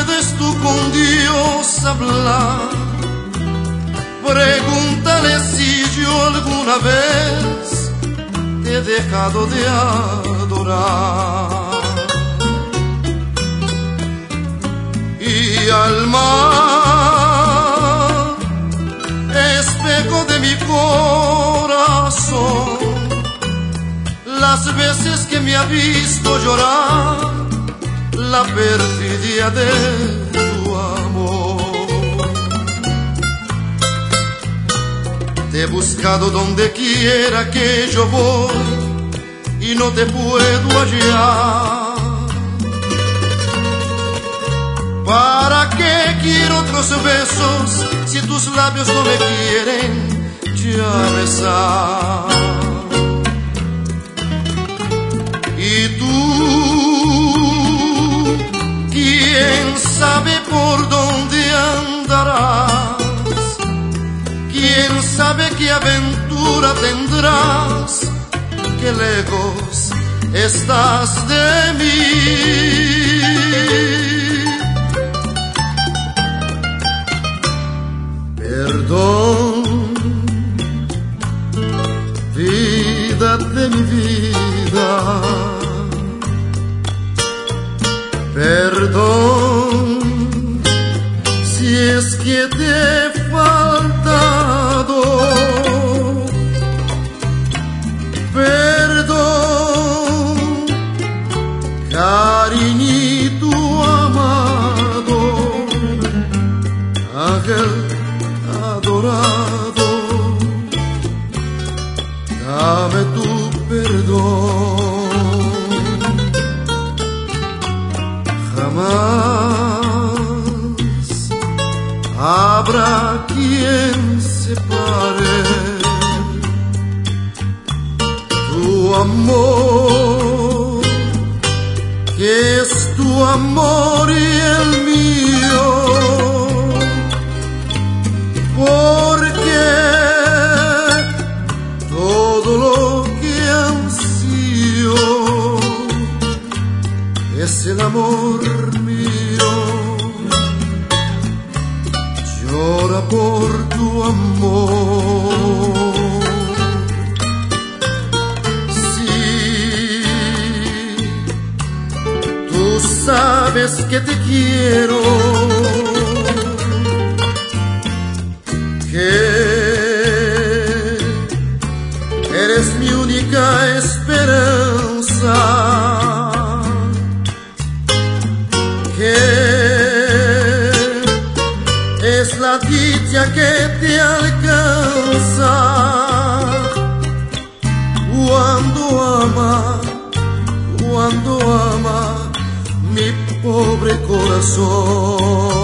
puedes tú con Dios hablar, pregúntale si yo alguna vez te he dejado de adorar. Y al mar, espejo de mi corazón, las veces que me ha visto llorar la perfidia de tu amor. Te he buscado donde quiera que yo voy y no te puedo hallar. ¿Para qué quiero otros besos si tus labios no me quieren ya besar? Y tú, ¿quién sabe por dónde andarás? ¿Quién sabe qué aventura tendrás? Qué lejos estás de mí. Perdón, vida de mi vida. Perdón, si es que te he faltado. Perdón, cariñito amado, ángel adorado, dame tu perdón. Jamás habrá quien separe tu amor, que es tu amor y el mío, porque todo lo que ansío es el amor mío. Llora por tu amor. Sí, tú sabes que te quiero, que eres mi única esperanza, que es la dicha que te alcanza cuando ama mi pobre corazón.